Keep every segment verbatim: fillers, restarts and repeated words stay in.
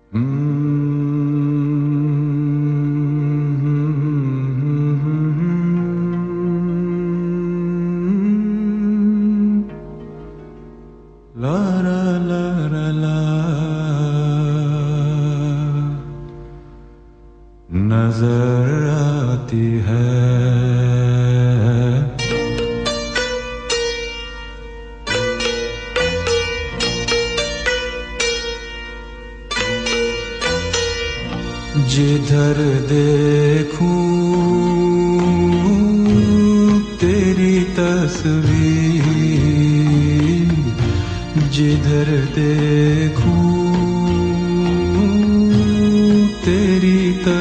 La la la la la नजर आती है जिधर देखूं तेरी तस्वीर, जिधर देखूं तेरी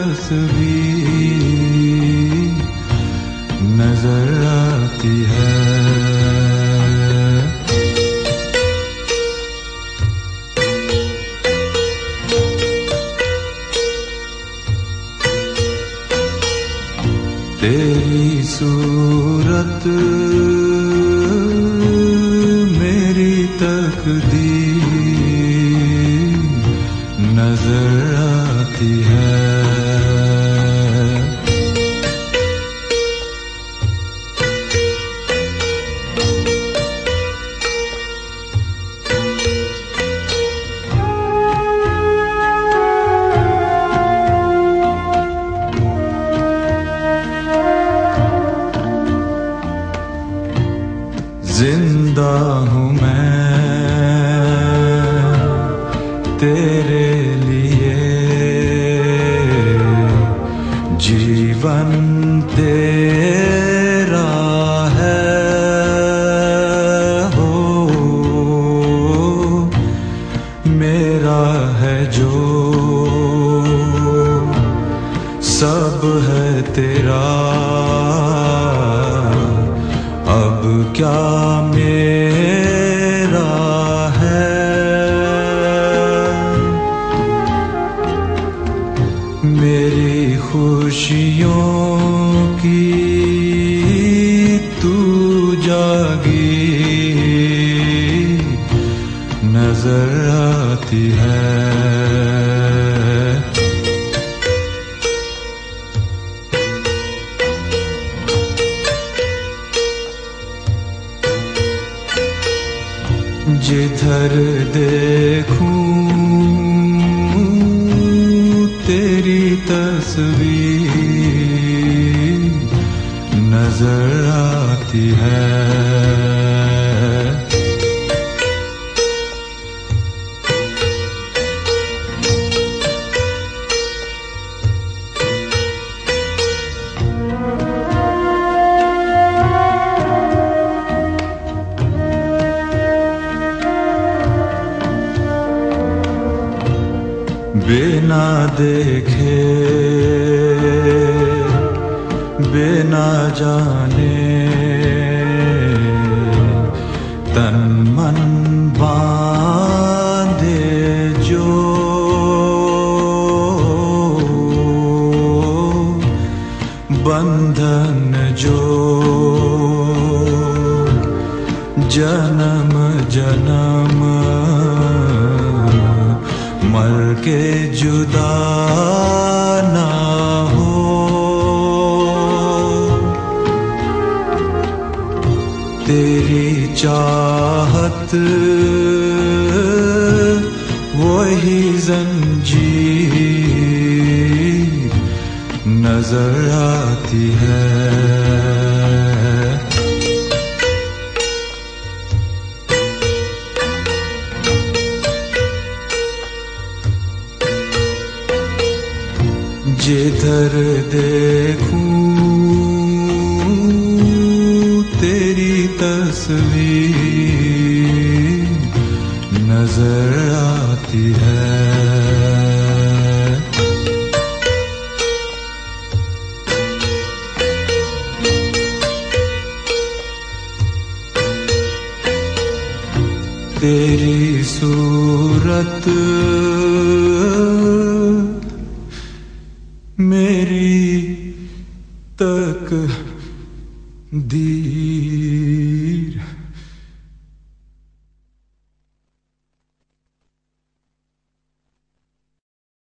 तस्वीर नजर आती है। तेरी सूरत मेरी तकदीर नजर आती है। जिंदा हूँ मैं तेरे लिए, जीवन तेरा है हो, मेरा है जो सब है तेरा। अब क्या मेरा है, मेरी खुशियों की तू जागीर नजर आती है। जिधर देखूं तेरी तस्वीर नजर आती है। बिना देखे बिना जाने तन मन बांधे जो, बंधन जो जन्म जन्म मर के जुदा ना हो। तेरी चाहत वही जंजीर नजर आती है। जिधर देखूं तेरी तस्वीर नजर आती है। तेरी सूरत